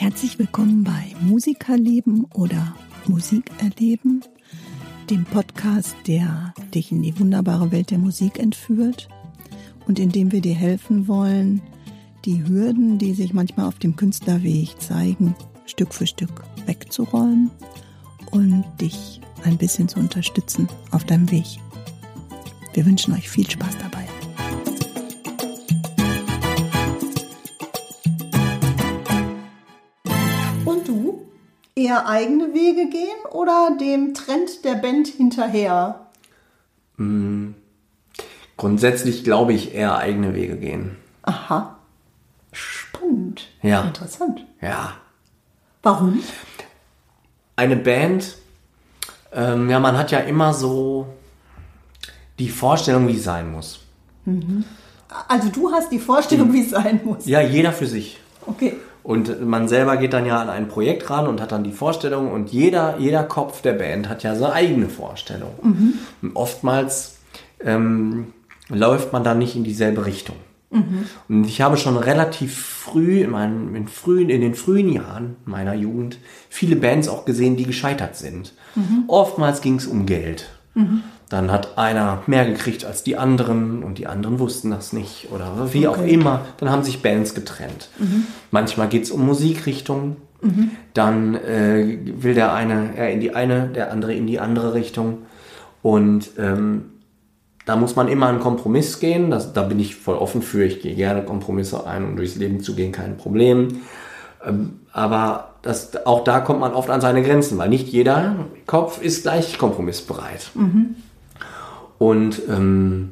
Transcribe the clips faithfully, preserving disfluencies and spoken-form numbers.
Herzlich willkommen bei Musikerleben oder Musik erleben, dem Podcast, der dich in die wunderbare Welt der Musik entführt und in dem wir dir helfen wollen, die Hürden, die sich manchmal auf dem Künstlerweg zeigen, Stück für Stück wegzuräumen und dich ein bisschen zu unterstützen auf deinem Weg. Wir wünschen euch viel Spaß dabei. Und du? Eher eigene Wege gehen oder dem Trend der Band hinterher? Hm. Grundsätzlich glaube ich eher eigene Wege gehen. Aha. Spannend. Ja. Interessant. Ja. Warum? Eine Band, ähm, ja, man hat ja immer so die Vorstellung, wie es sein muss. Mhm. Also du hast die Vorstellung, wie es sein muss? Ja, jeder für sich. Okay. Und man selber geht dann ja an ein Projekt ran und hat dann die Vorstellung und jeder, jeder Kopf der Band hat ja seine eigene Vorstellung. Mhm. Und oftmals ähm, läuft man dann nicht in dieselbe Richtung. Mhm. Und ich habe schon relativ früh, in, meinen, in, frühen, in den frühen Jahren meiner Jugend, viele Bands auch gesehen, die gescheitert sind. Mhm. Oftmals ging es um Geld. Mhm. Dann hat einer mehr gekriegt als die anderen und die anderen wussten das nicht oder wie okay. auch immer. Dann haben sich Bands getrennt. Mhm. Manchmal geht es um Musikrichtungen. Mhm. Dann äh, will der eine eher in die eine, der andere in die andere Richtung. Und ähm, da muss man immer einen Kompromiss gehen. Das, da bin ich voll offen für. Ich gehe gerne Kompromisse ein, um durchs Leben zu gehen, kein Problem. Ähm, aber das, auch da kommt man oft an seine Grenzen, weil nicht jeder Kopf ist gleich kompromissbereit. Mhm. Und ähm,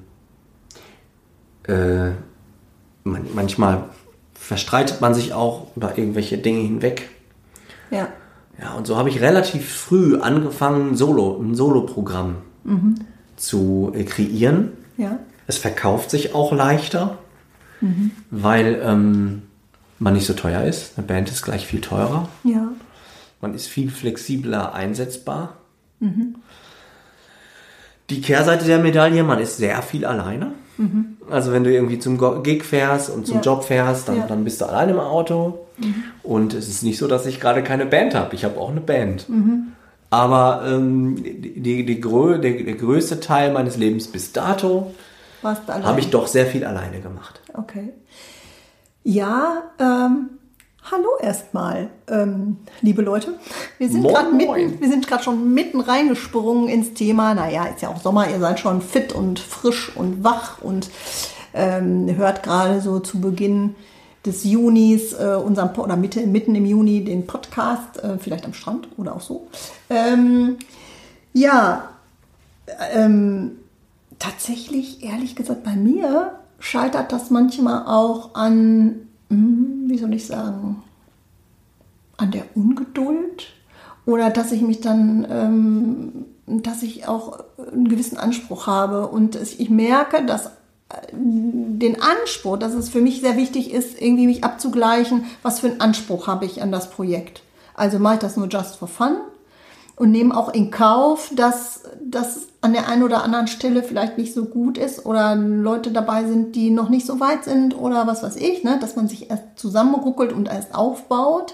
äh, man, manchmal verstreitet man sich auch über irgendwelche Dinge hinweg. Ja. Ja, und so habe ich relativ früh angefangen, Solo, ein Soloprogramm mhm. zu äh, kreieren. Ja. Es verkauft sich auch leichter, mhm. weil ähm, man nicht so teuer ist. Eine Band ist gleich viel teurer. Ja. Man ist viel flexibler einsetzbar. Mhm. Die Kehrseite der Medaille, man ist sehr viel alleine. Mhm. Also wenn du irgendwie zum Gig fährst und zum ja. Job fährst, dann, ja. dann bist du alleine im Auto. Mhm. Und es ist nicht so, dass ich gerade keine Band habe. Ich habe auch eine Band. Mhm. Aber ähm, die, die, die Grö- der, der größte Teil meines Lebens bis dato habe ich doch sehr viel alleine gemacht. Okay. Ja, ähm, hallo erstmal, ähm, liebe Leute. Wir sind gerade mitten, wir sind gerade schon mitten reingesprungen ins Thema. Naja, ist ja auch Sommer, ihr seid schon fit und frisch und wach und ähm, hört gerade so zu Beginn des Junis, äh, unseren oder Mitte, mitten im Juni den Podcast, äh, vielleicht am Strand oder auch so. Ähm, ja, ähm, tatsächlich, ehrlich gesagt, bei mir scheitert das manchmal auch an, wie soll ich sagen, an der Ungeduld oder dass ich mich dann, ähm, dass ich auch einen gewissen Anspruch habe und ich merke, dass den Anspruch, dass es für mich sehr wichtig ist, irgendwie mich abzugleichen, was für einen Anspruch habe ich an das Projekt. Also mache ich das nur just for fun und nehme auch in Kauf, dass das an der einen oder anderen Stelle vielleicht nicht so gut ist oder Leute dabei sind, die noch nicht so weit sind oder was weiß ich, ne? Dass man sich erst zusammenruckelt und erst aufbaut.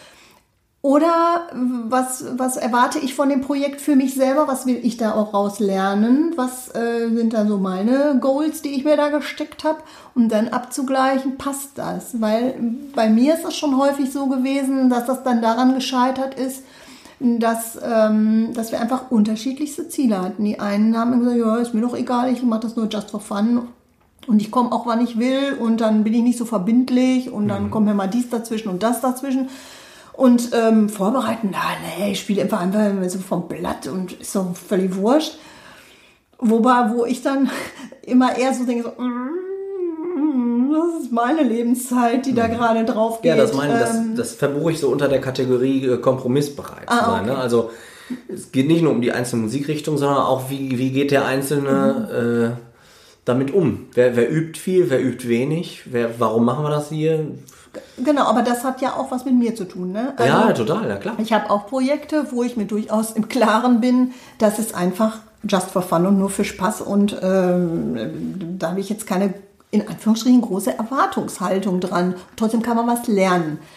Oder was, was erwarte ich von dem Projekt für mich selber? Was will ich da auch raus lernen? Was äh, sind da so meine Goals, die ich mir da gesteckt habe? Um dann abzugleichen, passt das? Weil bei mir ist es schon häufig so gewesen, dass das dann daran gescheitert ist, dass, ähm, dass wir einfach unterschiedlichste Ziele hatten. Die einen haben gesagt, ja, ist mir doch egal, ich mache das nur just for fun und ich komme auch, wann ich will und dann bin ich nicht so verbindlich und dann mhm. kommt mir mal dies dazwischen und das dazwischen. Und ähm, vorbereiten, na, nee, ich spiele einfach einfach so vom Blatt und ist so völlig wurscht. Wobei, wo ich dann immer eher so denke, so, mm, das ist meine Lebenszeit, die da gerade drauf geht. Ja, das meine das, das verbuche ich so unter der Kategorie äh, kompromissbereit ah, zu sein. Okay. Ne? Also es geht nicht nur um die einzelne Musikrichtung, sondern auch, wie, wie geht der Einzelne mhm. äh, damit um? Wer, wer übt viel, wer übt wenig? Wer, warum machen wir das hier? Genau, aber das hat ja auch was mit mir zu tun, ne? Also, ja, total, ja klar. Ich habe auch Projekte, wo ich mir durchaus im Klaren bin, dass es einfach just for fun und nur für Spaß und ähm, da habe ich jetzt keine, in Anführungsstrichen, große Erwartungshaltung dran. Trotzdem kann man was lernen.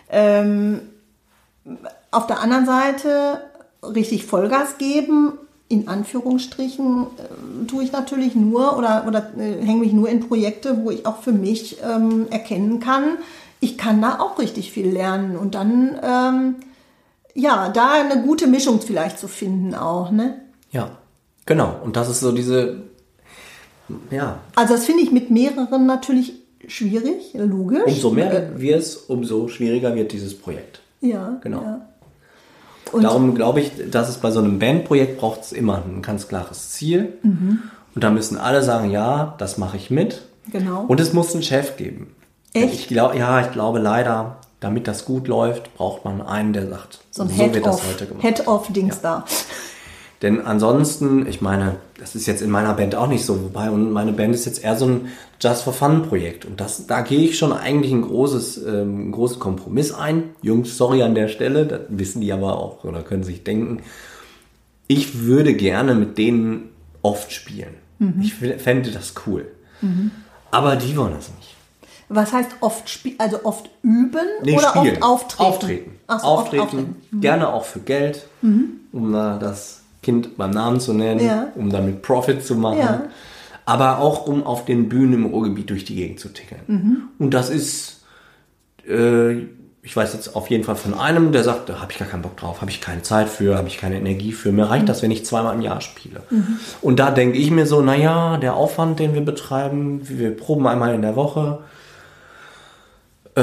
Ähm, auf der anderen Seite richtig Vollgas geben, in Anführungsstrichen, äh, tue ich natürlich nur oder, oder äh, hänge mich nur in Projekte, wo ich auch für mich ähm, erkennen kann, ich kann da auch richtig viel lernen und dann, ähm, ja, da eine gute Mischung vielleicht zu finden auch, ne? Ja, genau. Und das ist so diese, ja. Also das finde ich mit mehreren natürlich schwierig, logisch. Umso mehr wir es, umso schwieriger wird dieses Projekt. Ja, genau. Ja. Und darum glaube ich, dass es bei so einem Bandprojekt braucht es immer ein ganz klares Ziel. Mhm. Und da müssen alle sagen, ja, das mache ich mit. Genau. Und es muss einen Chef geben. Echt? Ich glaub, ja, ich glaube leider, damit das gut läuft, braucht man einen, der sagt, so ein so Head wird das of, heute gemacht. Head-of-Dings Ja. da. Denn ansonsten, ich meine, das ist jetzt in meiner Band auch nicht so, wobei und meine Band ist jetzt eher so ein Just-for-Fun-Projekt. Und das, da gehe ich schon eigentlich ein großes, ähm, einen großen Kompromiss ein. Jungs, sorry an der Stelle, das wissen die aber auch oder können sich denken. Ich würde gerne mit denen oft spielen. Mhm. Ich fände das cool. Mhm. Aber die wollen das nicht. Was heißt oft spielen? Also oft üben nee, oder spielen. oft auftreten? Auftreten. Ach so, auftreten. oft auftreten. Mhm. Gerne auch für Geld, mhm. um da das Kind beim Namen zu nennen, ja. um damit Profit zu machen. Ja. Aber auch um auf den Bühnen im Ruhrgebiet durch die Gegend zu tickeln. Mhm. Und das ist, äh, ich weiß jetzt auf jeden Fall von einem, der sagt, da habe ich gar keinen Bock drauf, habe ich keine Zeit für, habe ich keine Energie für. Mir reicht mhm. das, wenn ich zweimal im Jahr spiele. Mhm. Und da denke ich mir so, naja, der Aufwand, den wir betreiben, wir proben einmal in der Woche, äh,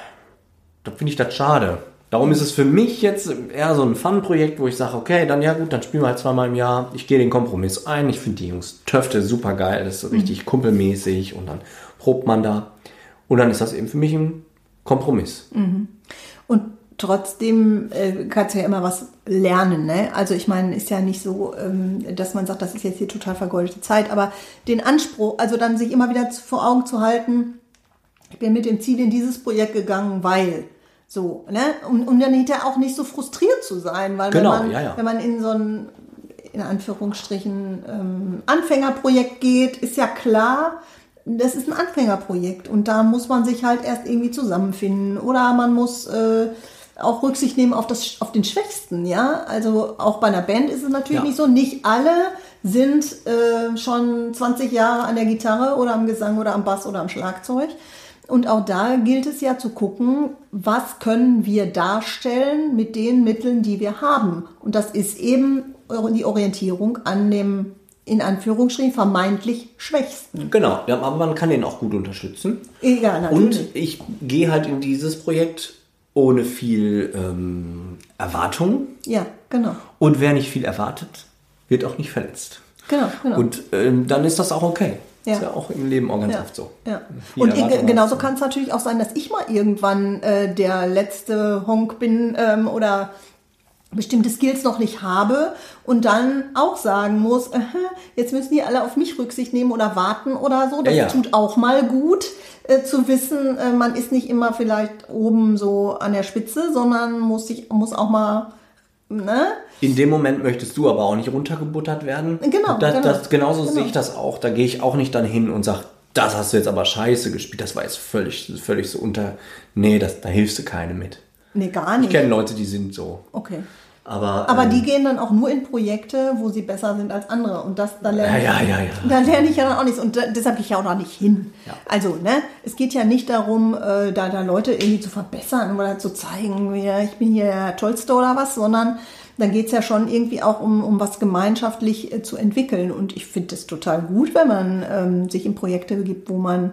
da finde ich das schade. Darum ist es für mich jetzt eher so ein Fun-Projekt, wo ich sage, okay, dann ja gut, dann spielen wir halt zweimal im Jahr. Ich gehe den Kompromiss ein. Ich finde die Jungs Töfte super geil. Das ist so richtig mhm. kumpelmäßig und dann probt man da. Und dann ist das eben für mich ein Kompromiss. Mhm. Und trotzdem äh, kannst du ja immer was lernen, ne? Also ich meine, ist ja nicht so, ähm, dass man sagt, das ist jetzt hier total vergeudete Zeit, aber den Anspruch, also dann sich immer wieder vor Augen zu halten, ich bin mit dem Ziel in dieses Projekt gegangen, weil... So, ne? Und, und dann hinterher auch nicht so frustriert zu sein, weil genau, wenn, man, ja, ja. wenn man in so ein, in Anführungsstrichen, ähm, Anfängerprojekt geht, ist ja klar, das ist ein Anfängerprojekt und da muss man sich halt erst irgendwie zusammenfinden oder man muss äh, auch Rücksicht nehmen auf, das, auf den Schwächsten, ja. Also auch bei einer Band ist es natürlich ja. nicht so, nicht alle sind äh, schon zwanzig Jahre an der Gitarre oder am Gesang oder am Bass oder am Schlagzeug. Und auch da gilt es ja zu gucken, was können wir darstellen mit den Mitteln, die wir haben. Und das ist eben die Orientierung an dem, in Anführungsstrichen, vermeintlich Schwächsten. Genau, ja, aber man kann den auch gut unterstützen. Ja, natürlich. Und ich gehe halt in dieses Projekt ohne viel ähm, Erwartung. Ja, genau. Und wer nicht viel erwartet, wird auch nicht verletzt. Genau, genau. Und ähm, dann ist das auch okay. Ja. Ist ja auch im Leben auch ganz ja. oft so. Ja. Und ich, genauso kann es natürlich auch sein, dass ich mal irgendwann äh, der letzte Honk bin ähm, oder bestimmte Skills noch nicht habe und dann auch sagen muss, äh, jetzt müssen die alle auf mich Rücksicht nehmen oder warten oder so. Das ja, ja. tut auch mal gut äh, zu wissen, äh, man ist nicht immer vielleicht oben so an der Spitze, sondern muss sich muss auch mal... Ne? In dem Moment möchtest du aber auch nicht runtergebuttert werden. Genau, das, genau. Das, genauso genau. sehe ich das auch. Da gehe ich auch nicht dann hin und sage, das hast du jetzt aber scheiße gespielt. Das war jetzt völlig, völlig so unter... Nee, das, da hilfst du keine mit. Nee, gar nicht. Ich kenne Leute, die sind so. Okay. Aber, aber ähm, die gehen dann auch nur in Projekte, wo sie besser sind als andere. Und das, da lerne ja, ich, ja, ja, ja. da lerne ich ja dann auch nichts. Und da, deshalb gehe ich ja auch noch nicht hin. Ja. Also, ne, es geht ja nicht darum, äh, da, da Leute irgendwie zu verbessern oder zu zeigen, ja, ich bin hier der Tollste oder was, sondern dann geht es ja schon irgendwie auch um, um was gemeinschaftlich äh, zu entwickeln. Und ich finde es total gut, wenn man ähm, sich in Projekte begibt, wo man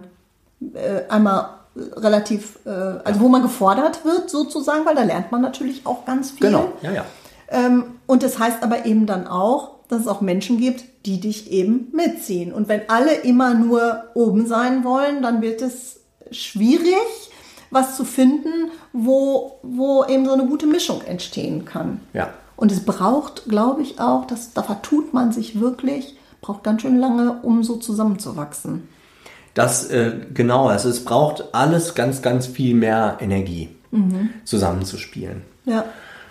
äh, einmal relativ, äh, also wo man gefordert wird sozusagen, weil da lernt man natürlich auch ganz viel. Genau, ja, ja. Ähm, und das heißt aber eben dann auch, dass es auch Menschen gibt, die dich eben mitziehen. Und wenn alle immer nur oben sein wollen, dann wird es schwierig, was zu finden, wo, wo eben so eine gute Mischung entstehen kann. Ja. Und es braucht, glaube ich auch, dass, da vertut man sich wirklich, braucht ganz schön lange, um so zusammenzuwachsen. Das, äh, genau, also es braucht alles ganz, ganz viel mehr Energie, mhm. zusammenzuspielen. Ja.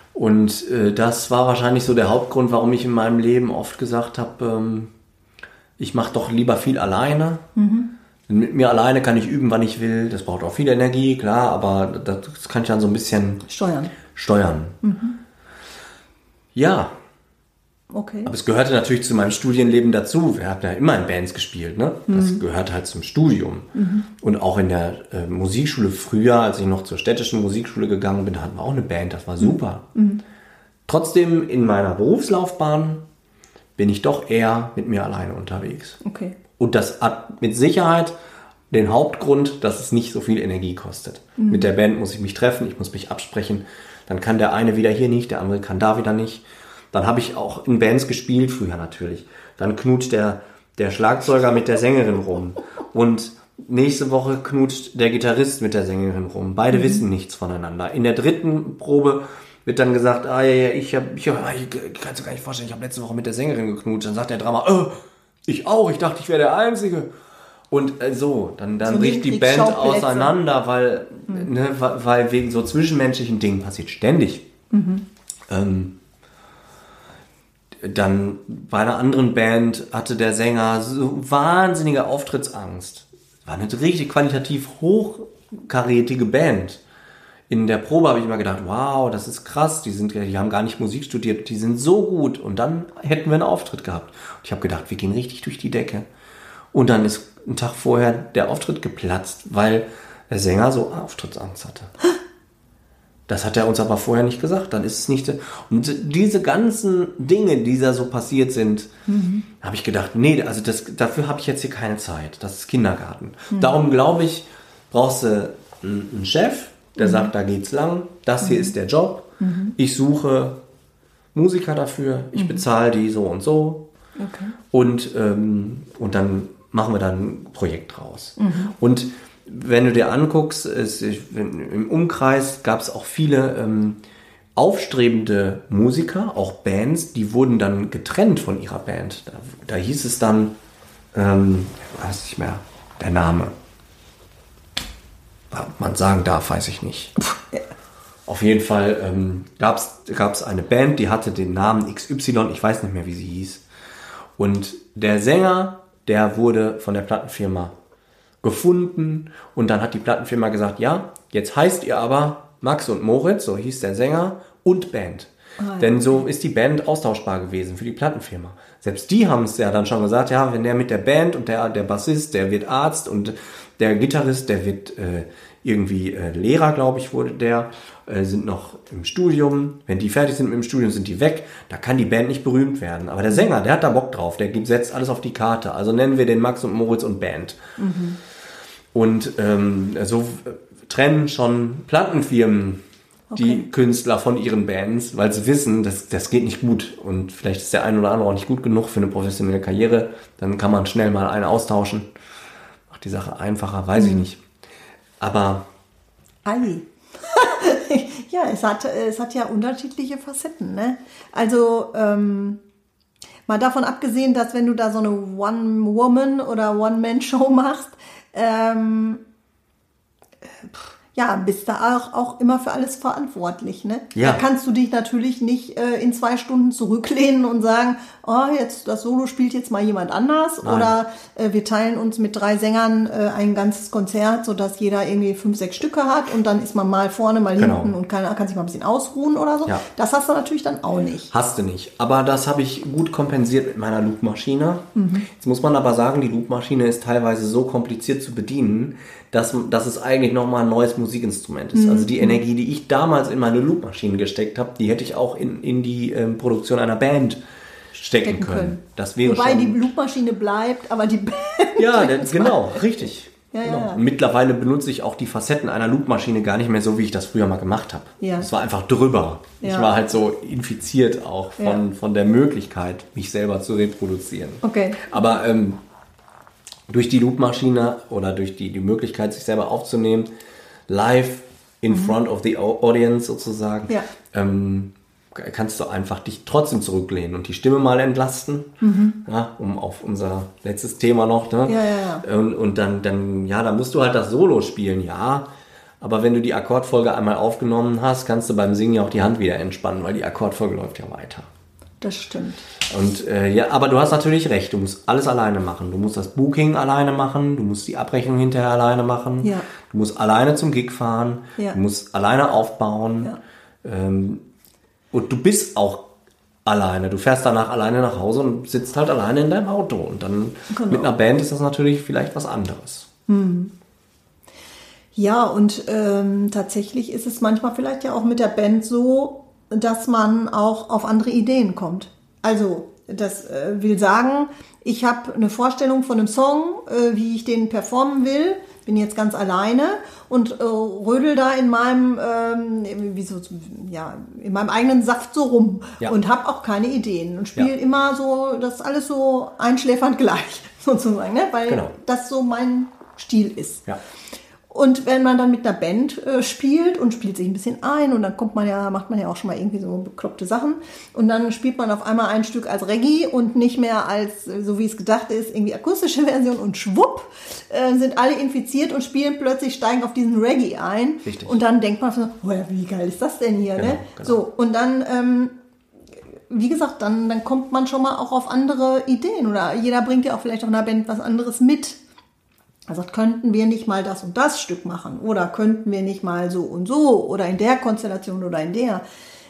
Und äh, das war wahrscheinlich so der Hauptgrund, warum ich in meinem Leben oft gesagt habe, ähm, ich mache doch lieber viel alleine. Mhm. Mit mir alleine kann ich üben, wann ich will. Das braucht auch viel Energie, klar, aber das kann ich dann so ein bisschen steuern. Steuern. Mhm. Ja. Okay. Aber es gehörte natürlich zu meinem Studienleben dazu. Wir haben ja immer in Bands gespielt, ne? Das mhm. gehört halt zum Studium. Mhm. Und auch in der äh, Musikschule früher, als ich noch zur städtischen Musikschule gegangen bin, hatten wir auch eine Band. Das war super. Mhm. Trotzdem in meiner Berufslaufbahn bin ich doch eher mit mir alleine unterwegs. Okay. Und das hat mit Sicherheit den Hauptgrund, dass es nicht so viel Energie kostet. Mhm. Mit der Band muss ich mich treffen, ich muss mich absprechen. Dann kann der eine wieder hier nicht, der andere kann da wieder nicht. Dann habe ich auch in Bands gespielt, früher natürlich. Dann knutscht der, der Schlagzeuger mit der Sängerin rum. Und nächste Woche knutscht der Gitarrist mit der Sängerin rum. Beide mhm. wissen nichts voneinander. In der dritten Probe wird dann gesagt, ah ja, ja, ich habe, ich, hab, ich kann es gar nicht vorstellen, ich habe letzte Woche mit der Sängerin geknutscht. Dann sagt der Drama, oh, ich auch, ich dachte, ich wäre der Einzige. Und äh, so, dann, dann so bricht die Band auseinander, weil, mhm. ne, weil wegen so zwischenmenschlichen Dingen passiert ständig. Mhm. Ähm, dann bei einer anderen Band hatte der Sänger so wahnsinnige Auftrittsangst. War eine richtig qualitativ hochkarätige Band. In der Probe habe ich immer gedacht, wow, das ist krass, die, sind, die haben gar nicht Musik studiert, die sind so gut. Und dann hätten wir einen Auftritt gehabt. Und ich habe gedacht, wir gehen richtig durch die Decke. Und dann ist ein Tag vorher der Auftritt geplatzt, weil der Sänger so Auftrittsangst hatte. Das hat er uns aber vorher nicht gesagt, dann ist es nicht so. Und diese ganzen Dinge, die da so passiert sind, mhm. habe ich gedacht, nee, also das, dafür habe ich jetzt hier keine Zeit. Das ist Kindergarten. Mhm. Darum glaube ich, brauchst du einen Chef, der mhm. sagt, da geht's lang, das hier mhm. ist der Job. Mhm. Ich suche Musiker dafür, ich mhm. bezahle die so und so. Okay. Und, ähm, und dann machen wir dann ein Projekt draus. Mhm. Und wenn du dir anguckst, es, im Umkreis gab es auch viele ähm, aufstrebende Musiker, auch Bands, die wurden dann getrennt von ihrer Band. Da, da hieß es dann, ähm, ich weiß nicht mehr, der Name. Ob man sagen darf, weiß ich nicht. Auf jeden Fall ähm, gab es eine Band, die hatte den Namen X Y, ich weiß nicht mehr, wie sie hieß. Und der Sänger, der wurde von der Plattenfirma gefunden und dann hat die Plattenfirma gesagt, ja, jetzt heißt ihr aber Max und Moritz, so hieß der Sänger, und Band. Oh, ja. Denn so ist die Band austauschbar gewesen für die Plattenfirma. Selbst die haben es ja dann schon gesagt, ja, wenn der mit der Band und der, der Bassist, der wird Arzt und der Gitarrist, der wird äh, irgendwie äh, Lehrer, glaube ich, wurde der, äh, sind noch im Studium. Wenn die fertig sind mit dem Studium, sind die weg. Da kann die Band nicht berühmt werden. Aber der Sänger, der hat da Bock drauf, der gibt, setzt alles auf die Karte. Also nennen wir den Max und Moritz und Band. Mhm. Und ähm, so trennen schon Plattenfirmen okay. die Künstler von ihren Bands, weil sie wissen, das, das geht nicht gut. Und vielleicht ist der ein oder andere auch nicht gut genug für eine professionelle Karriere. Dann kann man schnell mal einen austauschen. Macht die Sache einfacher, weiß mhm. ich nicht. Aber... Ei. Ja, es hat, es hat ja unterschiedliche Facetten, ne? Also... Ähm mal davon abgesehen, dass wenn du da so eine One-Woman- oder One-Man-Show machst, ähm, ja, bist da auch, auch immer für alles verantwortlich, ne? Ja. Da kannst du dich natürlich nicht äh, in zwei Stunden zurücklehnen und sagen, oh, jetzt das Solo spielt jetzt mal jemand anders. Nein. Oder äh, wir teilen uns mit drei Sängern äh, ein ganzes Konzert, sodass jeder irgendwie fünf, sechs Stücke hat und dann ist man mal vorne, mal genau. hinten und kann, kann sich mal ein bisschen ausruhen oder so. Ja. Das hast du natürlich dann auch nicht. Hast du nicht. Aber das habe ich gut kompensiert mit meiner Loopmaschine. Mhm. Jetzt muss man aber sagen, die Loopmaschine ist teilweise so kompliziert zu bedienen, dass, dass es eigentlich nochmal ein neues Musikinstrument ist. Mhm. Also die Energie, die ich damals in meine Loopmaschinen gesteckt habe, die hätte ich auch in, in die ähm, Produktion einer Band stecken, stecken können. können. Das wäre Wobei schon... die Loopmaschine bleibt, aber die Band... Ja, das, genau, richtig. Ja, genau. ja, ja. Mittlerweile benutze ich auch die Facetten einer Loopmaschine gar nicht mehr so, wie ich das früher mal gemacht habe. Ja. Es war einfach drüber. Ja. Ich war halt so infiziert auch von, ja. von der Möglichkeit, mich selber zu reproduzieren. Okay. Aber ähm, durch die Loopmaschine oder durch die, die Möglichkeit, sich selber aufzunehmen, live in mhm. front of the audience sozusagen, ja. ähm, kannst du einfach dich trotzdem zurücklehnen und die Stimme mal entlasten, mhm. ja, um auf unser letztes Thema noch, ne? Ja, ja, ja. Und, und dann, dann, ja, dann musst du halt das Solo spielen, ja. Aber wenn du die Akkordfolge einmal aufgenommen hast, kannst du beim Singen ja auch die Hand wieder entspannen, weil die Akkordfolge läuft ja weiter. Das stimmt. Und äh, ja, aber du hast natürlich recht, du musst alles alleine machen. Du musst das Booking alleine machen, du musst die Abrechnung hinterher alleine machen, ja. du musst alleine zum Gig fahren, ja. du musst alleine aufbauen. Ja. Ähm, und du bist auch alleine. Du fährst danach alleine nach Hause und sitzt halt alleine in deinem Auto. Und dann genau. mit einer Band ist das natürlich vielleicht was anderes. Hm. Ja, und ähm, tatsächlich ist es manchmal vielleicht ja auch mit der Band so, dass man auch auf andere Ideen kommt. Also, das äh, will sagen, ich habe eine Vorstellung von einem Song, äh, wie ich den performen will, bin jetzt ganz alleine und äh, rödel da in meinem, ähm, wie so, ja, in meinem eigenen Saft so rum ja. und habe auch keine Ideen und spiele ja. immer so, das ist alles so einschläfernd gleich, sozusagen, ne? Weil genau. das so mein Stil ist. Ja. Und wenn man dann mit einer Band äh, spielt und spielt sich ein bisschen ein und dann kommt man ja, macht man ja auch schon mal irgendwie so bekloppte Sachen und dann spielt man auf einmal ein Stück als Reggae und nicht mehr als, so wie es gedacht ist, irgendwie akustische Version und schwupp, äh, sind alle infiziert und spielen plötzlich, steigen auf diesen Reggae ein. Richtig. Und dann denkt man so, oh ja, wie geil ist das denn hier, genau, ne? Genau. So, und dann, ähm, wie gesagt, dann, dann kommt man schon mal auch auf andere Ideen oder jeder bringt ja auch vielleicht auch in einer Band was anderes mit. Also könnten wir nicht mal das und das Stück machen oder könnten wir nicht mal so und so oder in der Konstellation oder in der,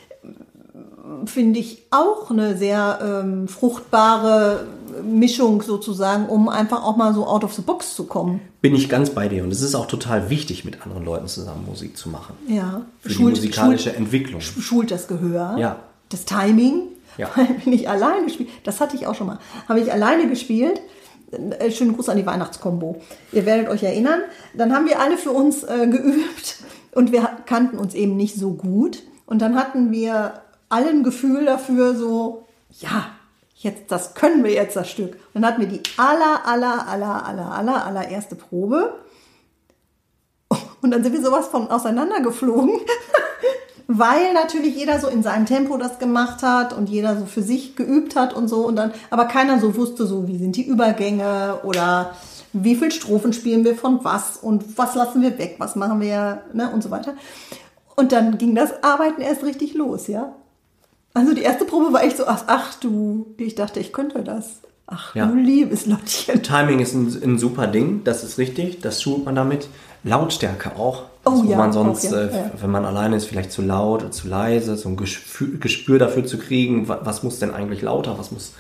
finde ich auch eine sehr ähm, fruchtbare Mischung sozusagen, um einfach auch mal so out of the box zu kommen. Bin ich ganz bei dir und es ist auch total wichtig, mit anderen Leuten zusammen Musik zu machen. Ja. Für Schult, die musikalische schult, Entwicklung. Schult das Gehör, ja. das Timing, ja. weil wenn ich alleine spiele, das hatte ich auch schon mal, habe ich alleine gespielt. Schönen Gruß an die Weihnachtskombo. Ihr werdet euch erinnern. Dann haben wir alle für uns äh, geübt und wir kannten uns eben nicht so gut. Und dann hatten wir alle ein Gefühl dafür, so, ja, jetzt, das können wir jetzt, das Stück. Und dann hatten wir die aller, aller, aller, aller, aller, allererste Probe. Und dann sind wir sowas von auseinandergeflogen. Weil natürlich jeder so in seinem Tempo das gemacht hat und jeder so für sich geübt hat und so und dann, aber keiner so wusste so, wie sind die Übergänge oder wie viel Strophen spielen wir von was und was lassen wir weg, was machen wir, ne, und so weiter. Und dann ging das Arbeiten erst richtig los, ja. Also die erste Probe war echt so, ach, ach du, ich dachte, ich könnte das. Ach ja. Du liebes Lottchen. Timing ist ein, ein super Ding, das ist richtig, das schult man damit. Lautstärke auch. Oh also, wo ja, man sonst, auch, ja, äh, ja. wenn man alleine ist, vielleicht zu laut oder zu leise, so ein Gespür, Gespür dafür zu kriegen, was, was muss denn eigentlich lauter, was muss...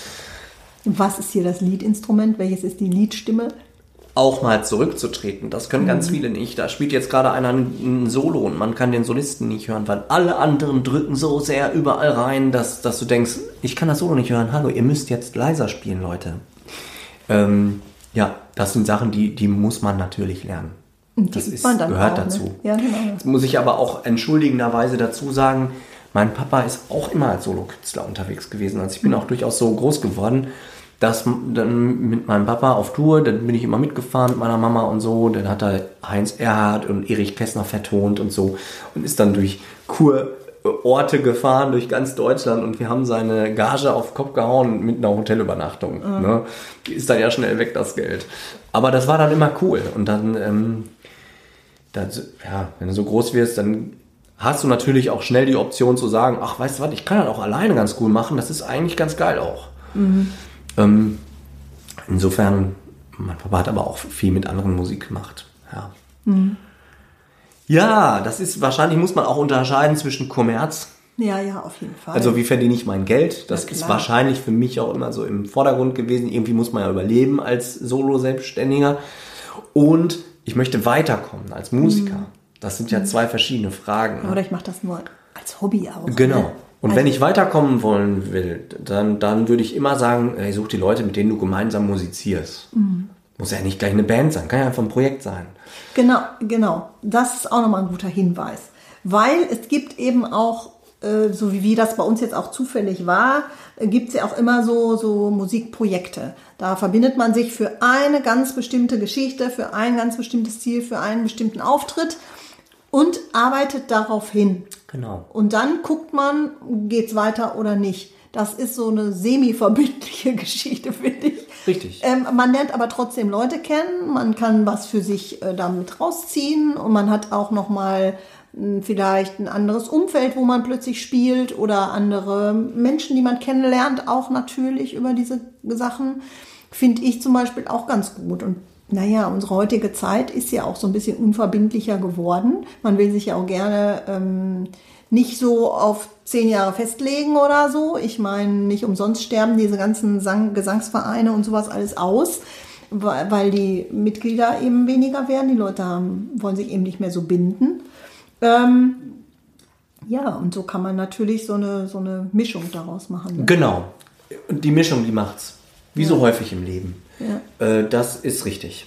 Was ist hier das Liedinstrument? Welches ist die Liedstimme? Auch mal zurückzutreten, das können mhm. ganz viele nicht. Da spielt jetzt gerade einer ein, ein Solo und man kann den Solisten nicht hören, weil alle anderen drücken so sehr überall rein, dass, dass du denkst, ich kann das Solo nicht hören. Hallo, ihr müsst jetzt leiser spielen, Leute. Ähm, ja, das sind Sachen, die, die muss man natürlich lernen. Das ist, gehört auch, dazu. Ne? Ja, genau. Jetzt muss ich aber auch entschuldigenderweise dazu sagen, mein Papa ist auch immer als Solokünstler unterwegs gewesen. Also ich bin auch durchaus so groß geworden, dass dann mit meinem Papa auf Tour, dann bin ich immer mitgefahren mit meiner Mama und so. Dann hat er Heinz Erhardt und Erich Kästner vertont und so und ist dann durch Kurorte gefahren, durch ganz Deutschland und wir haben seine Gage auf den Kopf gehauen mit einer Hotelübernachtung. Mhm. Ne? Die ist dann ja schnell weg, das Geld. Aber das war dann immer cool und dann... Ähm, Das, ja, wenn du so groß wirst, dann hast du natürlich auch schnell die Option zu sagen, ach, weißt du was, ich kann das auch alleine ganz cool machen, das ist eigentlich ganz geil auch. Mhm. Ähm, insofern, mein Papa hat aber auch viel mit anderen Musik gemacht. Ja. Mhm. Ja, das ist, wahrscheinlich muss man auch unterscheiden zwischen Kommerz. Ja, ja, auf jeden Fall. Also wie verdiene ich mein Geld? Das ist wahrscheinlich für mich auch immer so im Vordergrund gewesen. Irgendwie muss man ja überleben als Solo-Selbstständiger. Und ich möchte weiterkommen als Musiker. Das sind ja zwei verschiedene Fragen. Oder ich mache das nur als Hobby auch. Genau. Ne? Und also, wenn ich weiterkommen wollen will, dann, dann würde ich immer sagen, ey, such die Leute, mit denen du gemeinsam musizierst. Mhm. Muss ja nicht gleich eine Band sein, kann ja einfach ein Projekt sein. Genau, genau. Das ist auch nochmal ein guter Hinweis. Weil es gibt eben auch, äh, so wie, wie das bei uns jetzt auch zufällig war, äh, gibt es ja auch immer so, so Musikprojekte. Da verbindet man sich für eine ganz bestimmte Geschichte, für ein ganz bestimmtes Ziel, für einen bestimmten Auftritt und arbeitet darauf hin. Genau. Und dann guckt man, geht's weiter oder nicht. Das ist so eine semi-verbindliche Geschichte, finde ich. Richtig. Ähm, man lernt aber trotzdem Leute kennen, man kann was für sich äh, damit rausziehen und man hat auch nochmal vielleicht ein anderes Umfeld, wo man plötzlich spielt oder andere Menschen, die man kennenlernt, auch natürlich über diese Sachen, finde ich zum Beispiel auch ganz gut. Und naja, unsere heutige Zeit ist ja auch so ein bisschen unverbindlicher geworden. Man will sich ja auch gerne ähm, nicht so auf zehn Jahre festlegen oder so. Ich meine, nicht umsonst sterben diese ganzen Sang- Gesangsvereine und sowas alles aus, weil, weil die Mitglieder eben weniger werden. Die Leute haben, wollen sich eben nicht mehr so binden. Ähm, ja, und so kann man natürlich so eine, so eine Mischung daraus machen. Ne? Genau. Und die Mischung, die macht's. Wie ja. so häufig im Leben. Ja. Äh, das ist richtig.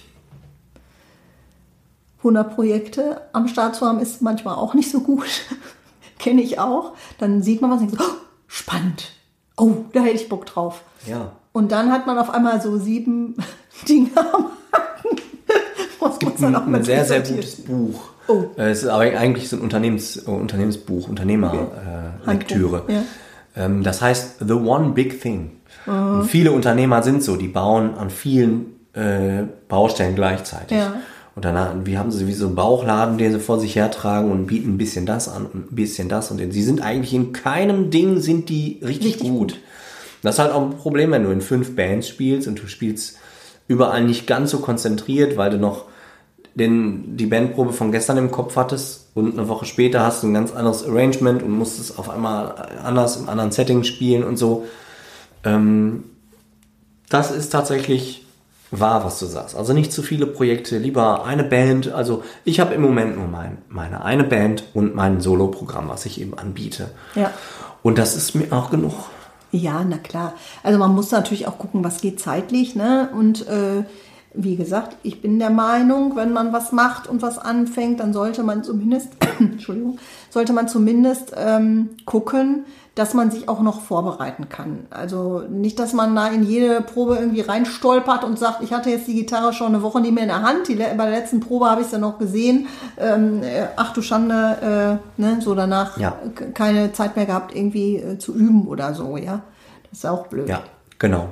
hundert Projekte am Start zu haben, ist manchmal auch nicht so gut. Kenne ich auch. Dann sieht man was und denkt so, oh, spannend. Oh, da hätte ich Bock drauf. Ja. Und dann hat man auf einmal so sieben Dinge am Haken. Es gibt ein, ein sehr, sehr gutes Buch. Oh. Es ist aber eigentlich so ein Unternehmens, Unternehmensbuch, Unternehmerlektüre. Okay. Ja. Ähm, das heißt The One Big Thing. Mhm. Viele Unternehmer sind so, die bauen an vielen äh, Baustellen gleichzeitig. Ja. Und danach, wie haben sie wie so einen Bauchladen, den sie vor sich hertragen und bieten ein bisschen das an und ein bisschen das. Und sie sind eigentlich in keinem Ding sind die richtig, richtig gut. gut. Das ist halt auch ein Problem, wenn du in fünf Bands spielst und du spielst überall nicht ganz so konzentriert, weil du noch den, die Bandprobe von gestern im Kopf hattest und eine Woche später hast du ein ganz anderes Arrangement und musst es auf einmal anders im anderen Setting spielen und so. Ähm, das ist tatsächlich wahr, was du sagst. Also nicht zu viele Projekte, lieber eine Band. Also ich habe im Moment nur mein, meine eine Band und mein Solo-Programm, was ich eben anbiete. Ja. Und das ist mir auch genug. Ja, na klar. Also man muss natürlich auch gucken, was geht zeitlich, ne? Und äh, wie gesagt, ich bin der Meinung, wenn man was macht und was anfängt, dann sollte man zumindest, Entschuldigung, sollte man zumindest ähm, gucken, dass man sich auch noch vorbereiten kann. Also nicht, dass man da in jede Probe irgendwie reinstolpert und sagt, ich hatte jetzt die Gitarre schon eine Woche nicht mehr in der Hand. Die, bei der letzten Probe habe ich es ja noch gesehen. Ähm, ach du Schande, äh, ne, so danach ja. keine Zeit mehr gehabt, irgendwie äh, zu üben oder so, ja. Das ist auch blöd. Ja, genau.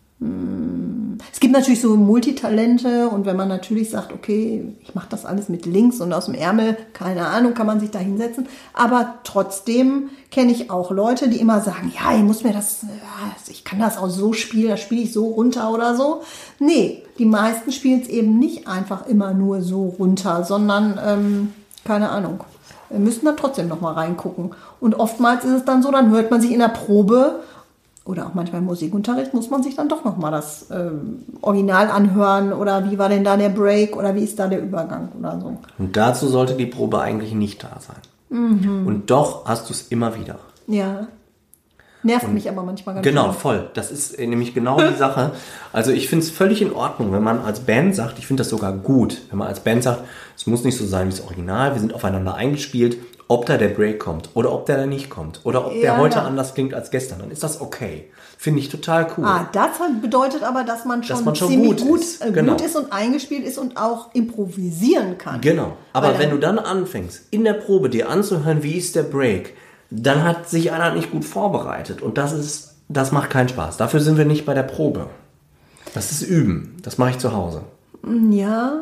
Es gibt natürlich so Multitalente und wenn man natürlich sagt, okay, ich mache das alles mit links und aus dem Ärmel, keine Ahnung, kann man sich da hinsetzen. Aber trotzdem kenne ich auch Leute, die immer sagen, ja, ich muss mir das, ich kann das auch so spielen, das spiele ich so runter oder so. Nee, die meisten spielen es eben nicht einfach immer nur so runter, sondern, ähm, keine Ahnung, müssen da trotzdem nochmal reingucken. Und oftmals ist es dann so, dann hört man sich in der Probe oder auch manchmal im Musikunterricht muss man sich dann doch nochmal das ähm, Original anhören oder wie war denn da der Break oder wie ist da der Übergang oder so. Und dazu sollte die Probe eigentlich nicht da sein. Mhm. Und doch hast du es immer wieder. Ja. Nervt und mich aber manchmal ganz Genau, schön. voll. Das ist nämlich genau die Sache. Also ich finde es völlig in Ordnung, wenn man als Band sagt, ich finde das sogar gut, wenn man als Band sagt, es muss nicht so sein wie das Original, wir sind aufeinander eingespielt, ob da der Break kommt oder ob der da nicht kommt oder ob ja, der heute ja. anders klingt als gestern, dann ist das okay. Finde ich total cool. Ah, das bedeutet aber, dass man schon, dass man schon ziemlich gut, gut, ist. Äh, Genau. gut ist und eingespielt ist und auch improvisieren kann. Genau, aber Weil wenn dann, du dann anfängst, in der Probe dir anzuhören, wie ist der Break, dann hat sich einer nicht gut vorbereitet und das ist, das macht keinen Spaß. Dafür sind wir nicht bei der Probe. Das ist Üben, das mache ich zu Hause. Ja,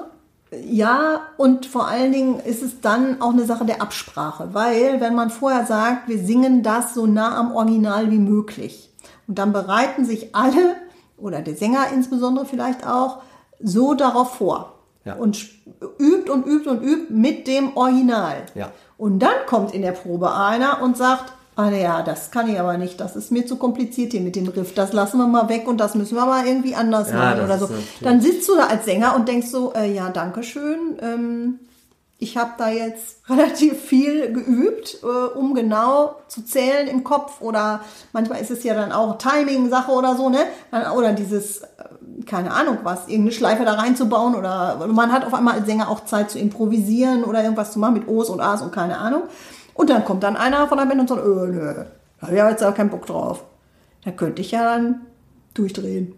Ja, und vor allen Dingen ist es dann auch eine Sache der Absprache, weil wenn man vorher sagt, wir singen das so nah am Original wie möglich und dann bereiten sich alle, oder der Sänger insbesondere vielleicht auch, so darauf vor ja. und übt und übt und übt mit dem Original. Ja. Und dann kommt in der Probe einer und sagt, ah ja, das kann ich aber nicht, das ist mir zu kompliziert hier mit dem Riff, das lassen wir mal weg und das müssen wir mal irgendwie anders ja, machen oder so. Okay. Dann sitzt du da als Sänger und denkst so, äh, ja, danke schön, ähm, ich habe da jetzt relativ viel geübt, äh, um genau zu zählen im Kopf oder manchmal ist es ja dann auch Timing-Sache oder so, ne? Oder dieses, äh, keine Ahnung was, irgendeine Schleife da reinzubauen oder man hat auf einmal als Sänger auch Zeit zu improvisieren oder irgendwas zu machen mit O's und A's und keine Ahnung. Und dann kommt dann einer von der Band und sagt, öh, nö, da habe ich jetzt auch keinen Bock drauf. Da könnte ich ja dann durchdrehen.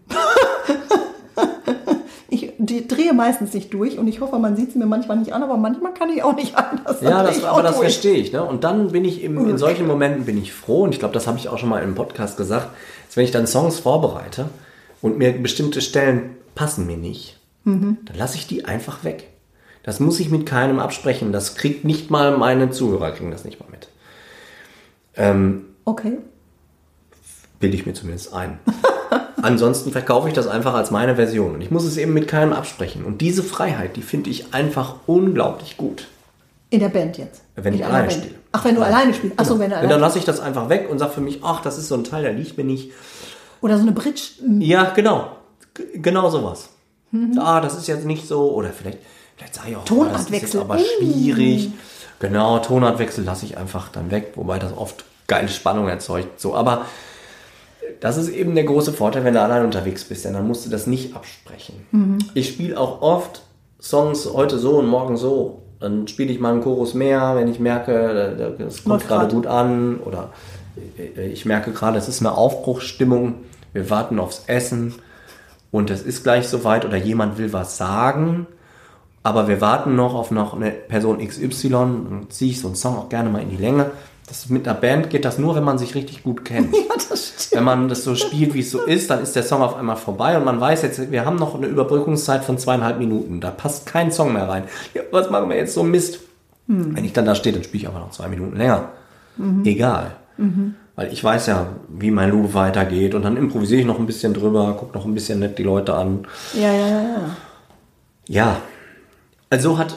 Ich die drehe meistens nicht durch und ich hoffe, man sieht es mir manchmal nicht an, aber manchmal kann ich auch nicht anders. Ja, das, aber das verstehe ich. Ne? Und dann bin ich eben, in solchen Momenten bin ich froh und ich glaube, das habe ich auch schon mal im Podcast gesagt, dass wenn ich dann Songs vorbereite und mir bestimmte Stellen passen mir nicht, mhm. dann lasse ich die einfach weg. Das muss ich mit keinem absprechen. Das kriegt nicht mal meine Zuhörer, kriegen das nicht mal mit. Ähm, okay. Bilde ich mir zumindest ein. Ansonsten verkaufe ich das einfach als meine Version. Und ich muss es eben mit keinem absprechen. Und diese Freiheit, die finde ich einfach unglaublich gut. In der Band jetzt? Wenn in ich alleine spiele. Ach, wenn du alleine. alleine spielst. Ach so, wenn du alleine. Dann lasse ich das einfach weg und sage für mich, ach, das ist so ein Teil, der liegt mir nicht. Oder so eine Bridge. Ja, genau. G- genau sowas. Mhm. Ah, das ist jetzt nicht so. Oder vielleicht, vielleicht sage ich auch, Tonartwechsel. das ist jetzt aber schwierig. Mhm. Genau, Tonartwechsel lasse ich einfach dann weg. Wobei das oft geile Spannung erzeugt. So, aber das ist eben der große Vorteil, wenn du allein unterwegs bist, denn dann musst du das nicht absprechen. Mhm. Ich spiele auch oft Songs heute so und morgen so. Dann spiele ich mal einen Chorus mehr, wenn ich merke, das kommt gerade gut an. Oder ich merke gerade, es ist eine Aufbruchsstimmung. Wir warten aufs Essen und es ist gleich soweit. Oder jemand will was sagen, aber wir warten noch auf noch eine Person X Y. Dann ziehe ich so einen Song auch gerne mal in die Länge. Das mit einer Band geht das nur, wenn man sich richtig gut kennt. Ja, das stimmt. Wenn man das so spielt, wie es so ist, dann ist der Song auf einmal vorbei und man weiß jetzt, wir haben noch eine Überbrückungszeit von zweieinhalb Minuten. Da passt kein Song mehr rein. Ja, was machen wir jetzt so Mist? Hm. Wenn ich dann da stehe, dann spiele ich aber noch zwei Minuten länger. Mhm. Egal. Mhm. Weil ich weiß ja, wie mein Loop weitergeht und dann improvisiere ich noch ein bisschen drüber, gucke noch ein bisschen nett die Leute an. Ja, ja, ja, ja. Ja, also hat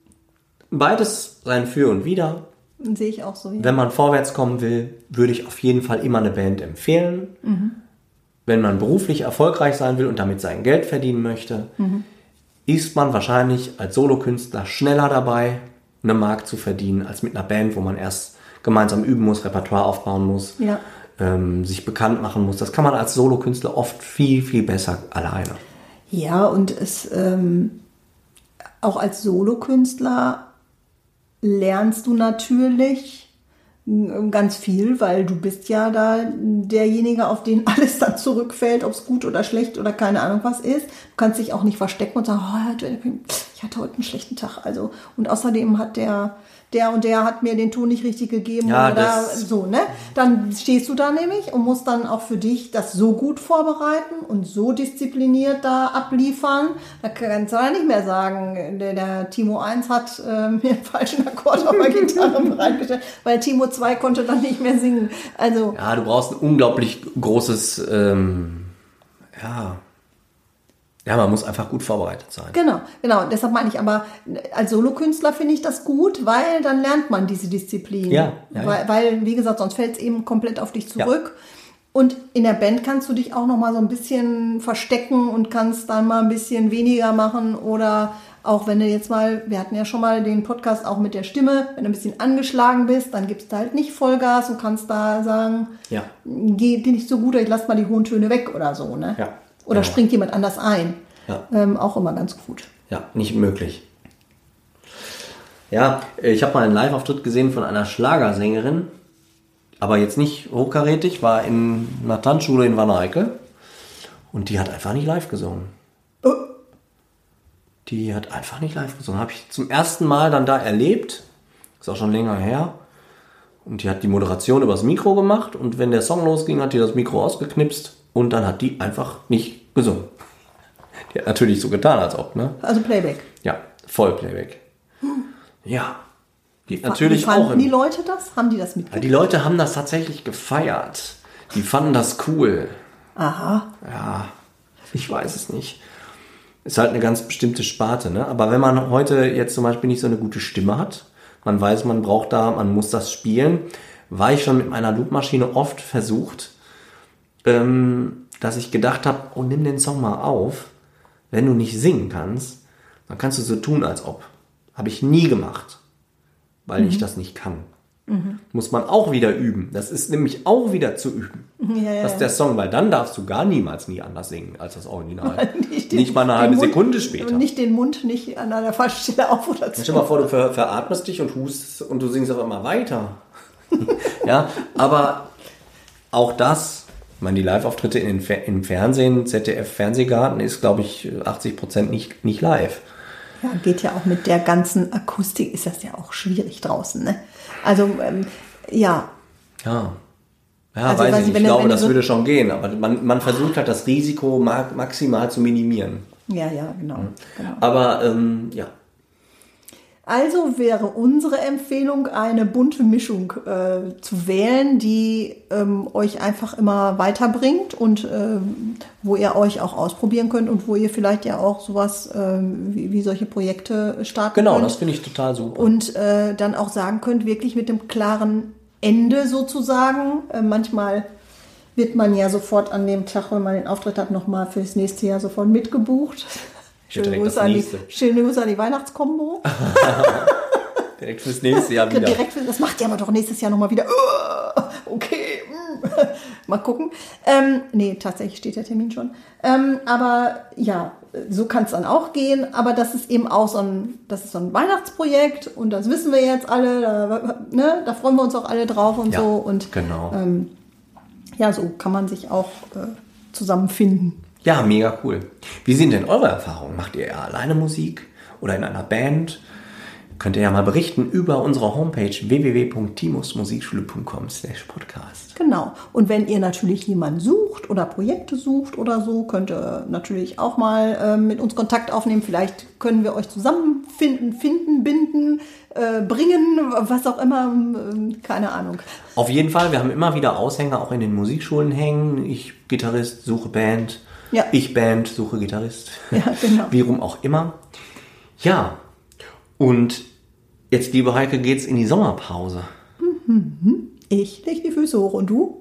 beides sein Für und Wider. Sehe ich auch so. Ja. Wenn man vorwärts kommen will, würde ich auf jeden Fall immer eine Band empfehlen. Mhm. Wenn man beruflich erfolgreich sein will und damit sein Geld verdienen möchte, mhm. ist man wahrscheinlich als Solokünstler schneller dabei, eine Mark zu verdienen, als mit einer Band, wo man erst gemeinsam üben muss, Repertoire aufbauen muss, ja. ähm, sich bekannt machen muss. Das kann man als Solokünstler oft viel, viel besser alleine. Ja, und es ähm, auch als Solokünstler lernst du natürlich ganz viel, weil du bist ja da derjenige, auf den alles dann zurückfällt, ob es gut oder schlecht oder keine Ahnung was ist. Du kannst dich auch nicht verstecken und sagen, oh, ich hatte heute einen schlechten Tag. Also, und außerdem hat der, der und der hat mir den Ton nicht richtig gegeben ja, oder so, ne? Dann stehst du da nämlich und musst dann auch für dich das so gut vorbereiten und so diszipliniert da abliefern. Da kannst du ja nicht mehr sagen, der, der Timo eins hat äh, mir einen falschen Akkord auf der Gitarre bereitgestellt, weil Timo zwei konnte dann nicht mehr singen. Also ja, du brauchst ein unglaublich großes, ähm, ja, ja, man muss einfach gut vorbereitet sein. Genau, genau. Deshalb meine ich aber, als Solokünstler finde ich das gut, weil dann lernt man diese Disziplin. Ja, ja, weil, ja. weil, wie gesagt, sonst fällt es eben komplett auf dich zurück. Ja. Und in der Band kannst du dich auch noch mal so ein bisschen verstecken und kannst dann mal ein bisschen weniger machen oder auch wenn du jetzt mal, wir hatten ja schon mal den Podcast auch mit der Stimme, wenn du ein bisschen angeschlagen bist, dann gibst du halt nicht Vollgas und kannst da sagen, ja. geht dir nicht so gut, ich lass mal die hohen Töne weg oder so, ne? Ja. Oder genau. springt jemand anders ein. Ja. Ähm, auch immer ganz gut. Ja, nicht möglich. Ja, ich habe mal einen Live-Auftritt gesehen von einer Schlagersängerin, aber jetzt nicht hochkarätig, war in einer Tanzschule in Wanne-Eickel und die hat einfach nicht live gesungen. Oh. Die hat einfach nicht live gesungen. Habe ich zum ersten Mal dann da erlebt, ist auch schon länger her. Und die hat die Moderation übers Mikro gemacht und wenn der Song losging, hat die das Mikro ausgeknipst und dann hat die einfach nicht gesungen. Die hat natürlich so getan, als ob, ne? Also Playback. Ja, Vollplayback. Hm. Ja. Die natürlich Wie fanden auch. Im, die Leute das? Haben die das mitgekriegt? Die Leute haben das tatsächlich gefeiert. Die fanden das cool. Aha. Ja, ich weiß es nicht. Ist halt eine ganz bestimmte Sparte, ne? Aber wenn man heute jetzt zum Beispiel nicht so eine gute Stimme hat, man weiß, man braucht da, man muss das spielen, war ich schon mit meiner Loopmaschine oft versucht, ähm, dass ich gedacht habe, oh, nimm den Song mal auf. Wenn du nicht singen kannst, dann kannst du so tun, als ob. Habe ich nie gemacht, weil mhm. ich das nicht kann. Mhm. Muss man auch wieder üben. Das ist nämlich auch wieder zu üben. Ja, ja, das ist der Song, weil dann darfst du gar niemals nie anders singen als das Original. nicht, den, nicht mal eine halbe Mund, Sekunde später. Und nicht den Mund nicht an einer falschen Stelle auf oder zu. Stell dir mal vor, du ver- veratmest dich und hustest und du singst auf einmal weiter. Ja, aber auch das, ich meine, die Live-Auftritte in den Fer- im Fernsehen, Z D F-Fernsehgarten ist, glaube ich, achtzig Prozent nicht, nicht live. Ja, geht ja auch mit der ganzen Akustik, ist das ja auch schwierig draußen, ne? Also, ähm, ja. Ja. Ja, also, weiß ich ich, nicht. Ich glaube, das so würde schon gehen. Aber man, man versucht halt, das Risiko maximal zu minimieren. Ja, ja, genau. genau. Aber, ähm, ja. Also wäre unsere Empfehlung, eine bunte Mischung äh, zu wählen, die ähm, euch einfach immer weiterbringt und ähm, wo ihr euch auch ausprobieren könnt und wo ihr vielleicht ja auch sowas ähm, wie, wie solche Projekte starten Genau, könnt. das finde ich total super. Und äh, dann auch sagen könnt, wirklich mit dem klaren Ende sozusagen. Äh, manchmal wird man ja sofort an dem Tag, wenn man den Auftritt hat, nochmal fürs nächste Jahr sofort mitgebucht. Schöne Grüße, an die, schöne Grüße an die Weihnachtskombo. Direkt fürs nächste Jahr wieder. Direkt für, das macht ja aber doch nächstes Jahr nochmal wieder. Okay, mal gucken. Ähm, nee, tatsächlich steht der Termin schon. Ähm, aber ja, so kann es dann auch gehen. Aber das ist eben auch so ein, das ist so ein Weihnachtsprojekt und das wissen wir jetzt alle. Da, ne, da freuen wir uns auch alle drauf und ja, so. Und genau. Ähm, ja, so kann man sich auch äh, zusammenfinden. Ja, mega cool. Wie sind denn eure Erfahrungen? Macht ihr eher alleine Musik oder in einer Band? Könnt ihr ja mal berichten über unsere Homepage w w w punkt timus musikschule punkt com slash podcast. Genau. Und wenn ihr natürlich jemanden sucht oder Projekte sucht oder so, könnt ihr natürlich auch mal äh, mit uns Kontakt aufnehmen. Vielleicht können wir euch zusammenfinden, finden, binden, äh, bringen, was auch immer. Äh, keine Ahnung. Auf jeden Fall, wir haben immer wieder Aushänge auch in den Musikschulen hängen. Ich Gitarrist, suche Band. Ja. Ich Band, suche Gitarrist. Ja, genau. Wie rum auch immer. Ja, und jetzt, liebe Heike, geht's in die Sommerpause. Ich leg die Füße hoch und du?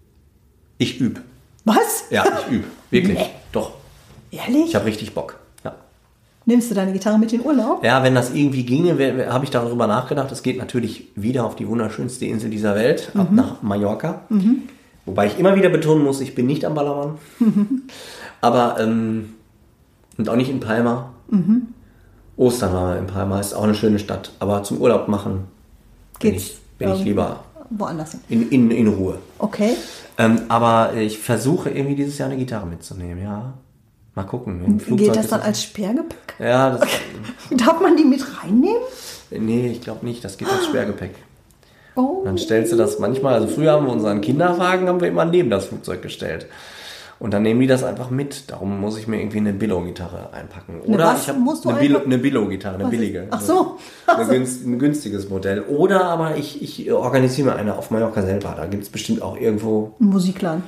Ich übe. Was? Ja, ich übe. Wirklich. Nee. Doch. Ehrlich? Ich habe richtig Bock. Ja. Nimmst du deine Gitarre mit in den Urlaub? Ja, wenn das irgendwie ginge, habe ich darüber nachgedacht. Es geht natürlich wieder auf die wunderschönste Insel dieser Welt, mhm. ab nach Mallorca. Mhm. Wobei ich immer wieder betonen muss, ich bin nicht am Ballermann. Mhm. Aber, ähm, und auch nicht in Palma. Mhm. Ostern waren wir in Palma, ist auch eine schöne Stadt. Aber zum Urlaub machen bin, Geht's, ich, bin ich lieber woanders hin. In, in, in Ruhe. Okay. Ähm, aber ich versuche irgendwie dieses Jahr eine Gitarre mitzunehmen, ja. Mal gucken. Im Flugzeug Geht das dann als Sperrgepäck? Ja. Das, okay. Darf man die mit reinnehmen? Nee, ich glaube nicht. Das geht als Sperrgepäck. Oh. Dann stellst du das manchmal, also früher haben wir unseren Kinderwagen, haben wir immer neben das Flugzeug gestellt. Und dann nehmen die das einfach mit. Darum muss ich mir irgendwie eine Billo-Gitarre einpacken. Oder was ich habe eine, Billo, eine Billo-Gitarre, eine billige. Ach so. Ach so. Ein, günst, ein günstiges Modell. Oder aber ich, ich organisiere mir eine auf Mallorca selber. Da gibt es bestimmt auch irgendwo... Ein Musikladen.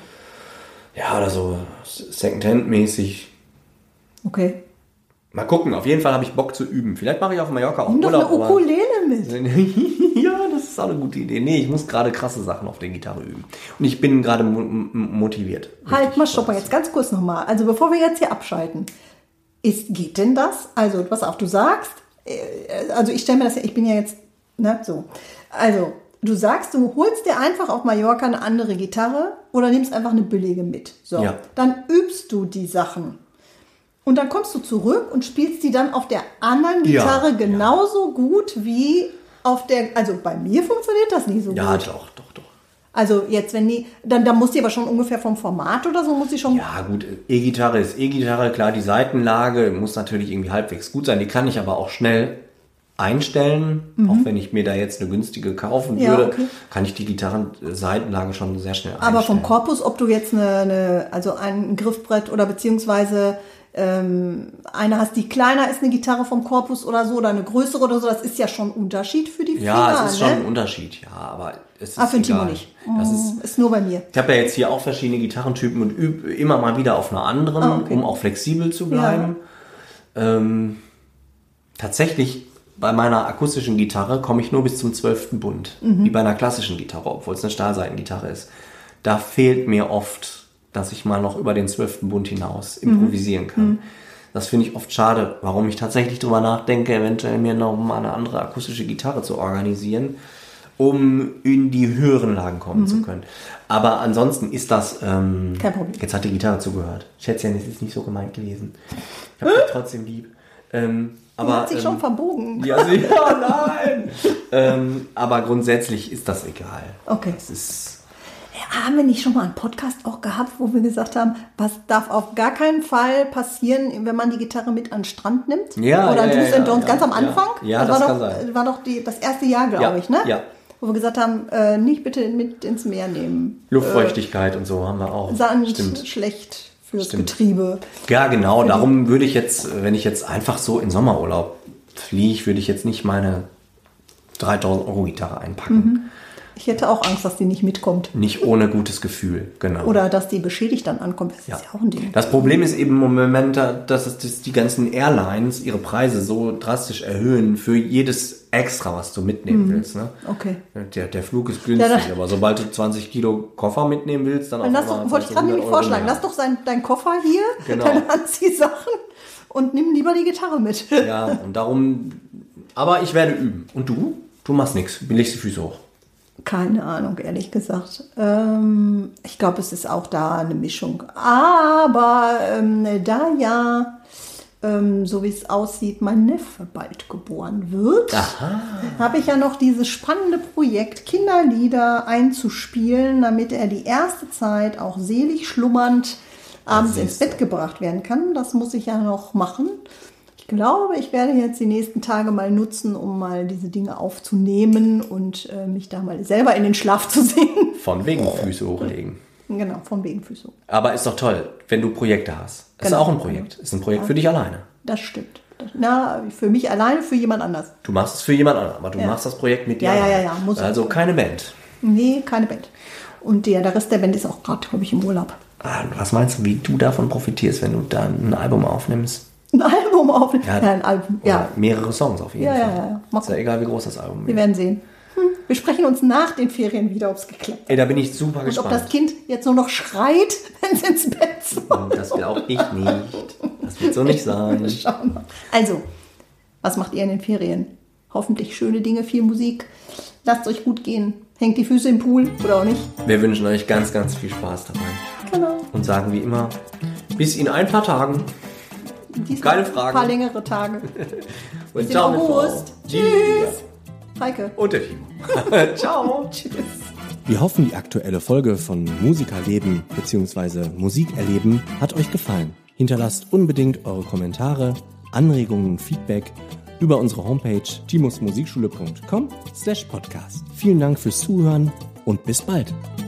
Ja, oder so Secondhand-mäßig. Okay. Mal gucken. Auf jeden Fall habe ich Bock zu üben. Vielleicht mache ich auf Mallorca auch Nimm Urlaub. Doch eine Ukulele mit. Ja, das ist auch eine gute Idee. Nee, ich muss gerade krasse Sachen auf der Gitarre üben. Und ich bin gerade mo- motiviert. Halt mal, stopp mal jetzt ganz kurz nochmal. Also bevor wir jetzt hier abschalten. Ist, geht denn das? Also, pass auf, du sagst, äh, also ich stelle mir das ja, ich bin ja jetzt, ne, so. Also, du sagst, du holst dir einfach auf Mallorca eine andere Gitarre oder nimmst einfach eine billige mit. So. Ja. Dann übst du die Sachen. Und dann kommst du zurück und spielst die dann auf der anderen Gitarre ja, genauso ja. gut wie auf der, also bei mir funktioniert das nie so ja, gut. Ja, doch, doch, doch. Also jetzt, wenn die, dann, dann muss die aber schon ungefähr vom Format oder so, muss die schon... Ja gut, E-Gitarre ist E-Gitarre, klar, die Seitenlage muss natürlich irgendwie halbwegs gut sein, die kann ich aber auch schnell einstellen, mhm. auch wenn ich mir da jetzt eine günstige kaufen ja, würde, okay. kann ich die Gitarrenseitenlage schon sehr schnell einstellen. Aber vom Korpus, ob du jetzt eine, eine also ein Griffbrett oder beziehungsweise ähm, eine hast, die kleiner ist, eine Gitarre vom Korpus oder so, oder eine größere oder so, das ist ja schon ein Unterschied für die Finger. Ja, es ist ne? schon ein Unterschied, ja, aber es ist ah, für den egal. Timo nicht. Das ist, ist nur bei mir. Ich habe ja jetzt hier auch verschiedene Gitarrentypen und übe immer mal wieder auf einer anderen, ah, okay. um auch flexibel zu bleiben. Ja. Ähm, tatsächlich bei meiner akustischen Gitarre komme ich nur bis zum zwölften Bund, mhm. wie bei einer klassischen Gitarre, obwohl es eine Stahlseitengitarre ist. Da fehlt mir oft, dass ich mal noch über den zwölften Bund hinaus improvisieren kann. Mhm. Das finde ich oft schade, warum ich tatsächlich drüber nachdenke, eventuell mir noch mal eine andere akustische Gitarre zu organisieren, um in die höheren Lagen kommen mhm. zu können. Aber ansonsten ist das... Ähm, Kein Problem. Jetzt hat die Gitarre zugehört. Schätzchen, es ist nicht so gemeint gewesen. Ich habe dich trotzdem lieb. Ähm, aber, hat sich ähm, schon verbogen. Ja, sie, ja nein! ähm, aber grundsätzlich ist das egal. Okay. Es ist... Ja, haben wir nicht schon mal einen Podcast auch gehabt, wo wir gesagt haben, was darf auf gar keinen Fall passieren, wenn man die Gitarre mit an den Strand nimmt? Ja, Oder ja, Do's ja, and Don'ts, ja, ganz am Anfang? Ja, ja das, das war kann doch, sein. war doch die, das erste Jahr, glaube ja, ich, ne? Ja. Wo wir gesagt haben, äh, nicht bitte mit ins Meer nehmen. Luftfeuchtigkeit äh, und so haben wir auch. Sand Stimmt. schlecht fürs Stimmt. Getriebe. Ja, genau. Darum würde ich jetzt, wenn ich jetzt einfach so in Sommerurlaub fliege, würde ich jetzt nicht meine dreitausend Euro Gitarre einpacken. Mhm. Ich hätte auch Angst, dass die nicht mitkommt. Nicht ohne gutes Gefühl, genau. Oder dass die beschädigt dann ankommt. Das ja. ist ja auch ein Ding. Das Problem ist eben im Moment, dass, es, dass die ganzen Airlines ihre Preise so drastisch erhöhen für jedes Extra, was du mitnehmen mhm. willst. Ne? Okay. Der, der Flug ist günstig, ja, aber sobald du zwanzig Kilo Koffer mitnehmen willst, dann auch das wollte ich gerade nämlich vorschlagen. Lass doch sein, deinen Koffer hier, genau. Deine Anziehsachen und nimm lieber die Gitarre mit. Ja, und darum, aber ich werde üben. Und du? Du machst nichts, legst die Füße hoch. Keine Ahnung, ehrlich gesagt. Ähm, ich glaube, es ist auch da eine Mischung. Aber ähm, da ja, ähm, so wie es aussieht, mein Neffe bald geboren wird, habe ich ja noch dieses spannende Projekt, Kinderlieder einzuspielen, damit er die erste Zeit auch selig schlummernd abends ins Bett gebracht werden kann. Das muss ich ja noch machen. Ich glaube, ich werde jetzt die nächsten Tage mal nutzen, um mal diese Dinge aufzunehmen und äh, mich da mal selber in den Schlaf zu singen. Von wegen Füße hochlegen. Genau, von wegen Füße hochlegen. Aber ist doch toll, wenn du Projekte hast. Ist genau. auch ein Projekt. Ist ein Projekt ja. für dich alleine. Das stimmt. Na, für mich alleine, für jemand anders. Du machst es für jemand anderen, aber du ja. machst das Projekt mit dir ja, alleine. Ja, ja, ja. Muss also ich. keine Band. Nee, keine Band. Und der, der Rest der Band ist auch gerade, glaube ich, im Urlaub. Ah, was meinst du, wie du davon profitierst, wenn du dann ein Album aufnimmst? Ein Album aufnehmen? Ja, ja, ein Album. Ja. Mehrere Songs auf jeden ja, Fall. Ja, ja, ja. Ist ja egal, wie groß das Album ist. Wir werden sehen. Hm. Wir sprechen uns nach den Ferien wieder, ob es geklappt hat. Ey, da bin ich super Und gespannt. ob das Kind jetzt nur noch schreit, wenn es ins Bett soll. Das glaube ich nicht. Das wird so nicht sein. Schauen wir. Also, was macht ihr in den Ferien? Hoffentlich schöne Dinge, viel Musik. Lasst euch gut gehen. Hängt die Füße im Pool oder auch nicht. Wir wünschen euch ganz, ganz viel Spaß dabei. Genau. Und sagen wie immer, bis in ein paar Tagen. Diesmal keine Fragen. Ein paar längere Tage. Und bis ciao, August. Tschüss. Heike. Und der Timo. Ciao. Tschüss. Wir hoffen, die aktuelle Folge von Musikerleben bzw. Musikerleben hat euch gefallen. Hinterlasst unbedingt eure Kommentare, Anregungen und Feedback über unsere Homepage timusmusikschule punkt com slash podcast. Vielen Dank fürs Zuhören und bis bald.